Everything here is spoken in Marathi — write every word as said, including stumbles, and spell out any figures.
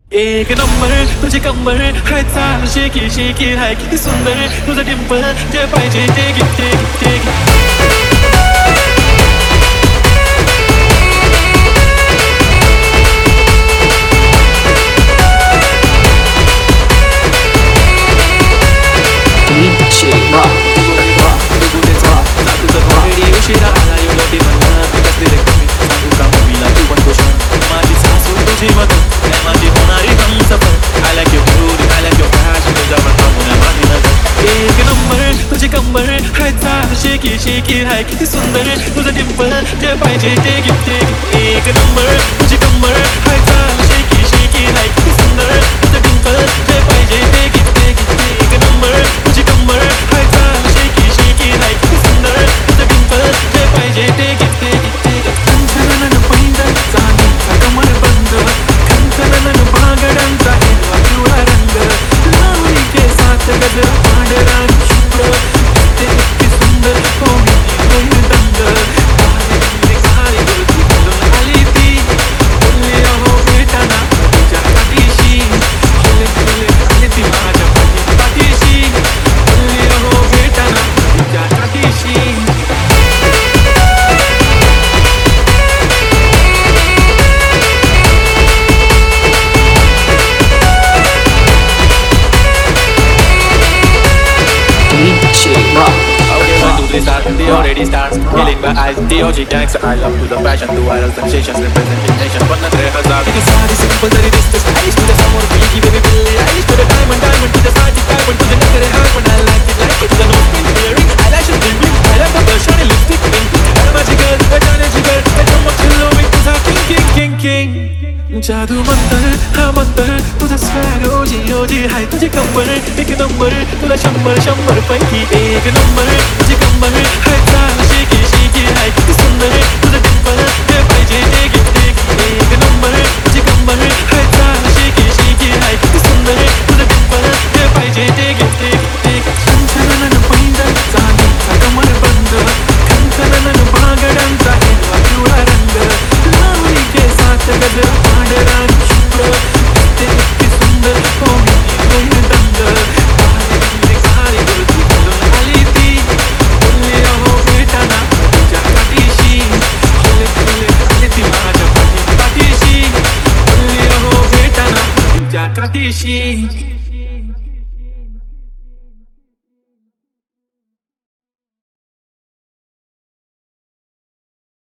एक नंबर तुझी कंबर हाय चाल शेकी शेकी हाय किती सुंदर तुझं डिंपल जे पाहिजे ते घे ते घे ते घे शेकी शेकी हाय किती सुंदर तुझं डिंपल जे पाहिजे ते घे ते घे एक नंबर तुझी कंबर हाय चाल शेकी शेकी हाय किती सुंदर तुझं डिंपल जे पाहिजे ते घे ते घे एक नंबर तुझी कंबर हाय चाल शेकी शेकी हाय किती सुंदर तुझं डिंपल जे पाहिजे ते घे ते घे कंचनन पैंजण चांदीचा कमर बंद कंचनन बागडांचा हिरवा पिवळा रंग लावणी केसात गजरा पांढरा शुभ्र The already starts killing my eyes. The O G gangster I love to the fashion, the viral sensations, representation. पण नजरे हजार किती साधी सिंपल तरी दिसते स्टाईलिश तुझ्या समोर पिगी बेबी बिल्ली आईश तुझं डायमंड डायमंड तुझ्यासाठी काय पण तुझे नखरे हाय पण I like it like it तुझं nose pin earring eyelashes bling bling I love the blush आणि lipstick pink अरे माझी गर्ल हे जाण्याची गर्ल हे चमक चिल्लो मी तुझा king king king king जादू मंतर हा मंतर तुझा स्वॅग ओजी ओजी हाय तुझी कंबर एक नंबर तुला शंभर शंभर पैकी एक नंबर तुझी कंबर हाय चाल शेकी शेकी हाय किती सुंदर तुझं डिंपल जे पाहिजे ते घे ते घे एक नंबर तुझी कंबर हाय चाल शेकी शेकी हाय किती सुंदर तुझं डिंपल जे पाहिजे ते घे ते घे कंचनन पैंजण चांदीचा कमर बंद कंचनन बागडांचा हिरवा पिवळा रंग लावणी केसात गजरा पांढरा शुभ्र ते इतकी सुंदर कोणी होईल दंग काळी काळी गुलती घालून आली ती बोलली अहो भेटाना तुझ्या पाठीशी खुले खुले आली ती माझ्या पाठी पाठीशी बोलली अहो भेटाना तुझ्या पाठीशी